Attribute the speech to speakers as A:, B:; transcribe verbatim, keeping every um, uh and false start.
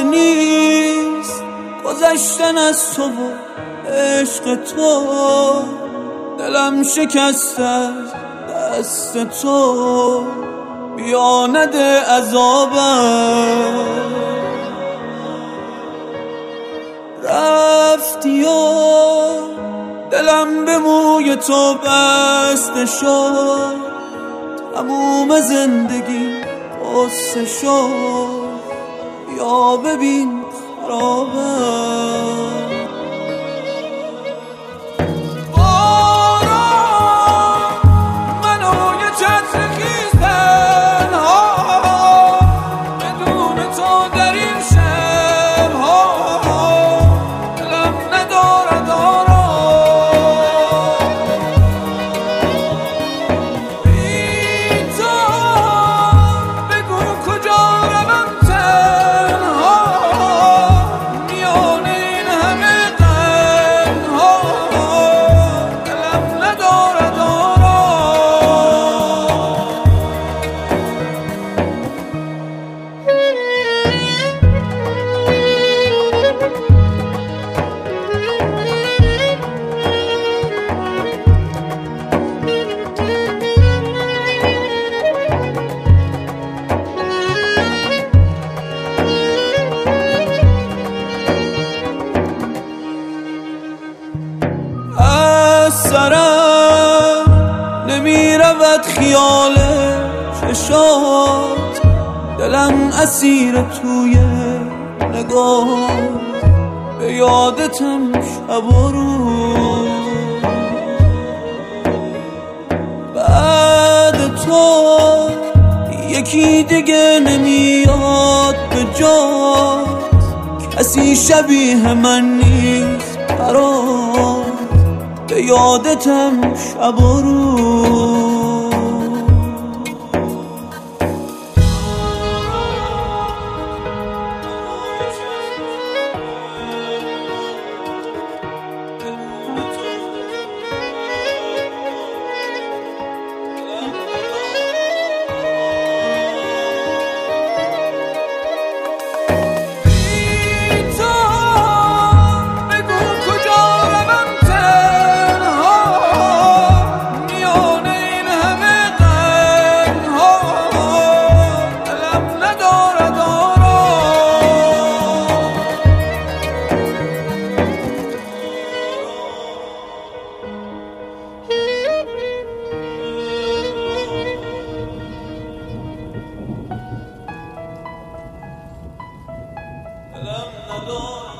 A: چاره نیست گذشتن از تو و عشق تو، دلم شکسته از دست تو، بیا نده عذابم. رفتی و دلم به موی تو بسته شد، تموم زندگی قصه شد، بیا ببین خرابم. سرم نمی رود خیال چشات، دلم اسیر توی نگاه، به یادتم شب و روز. بعد تو یکی دیگه نمیاد به جات، کسی شبیه من نیست برات، به یادتم شب و روز. دلم ندارد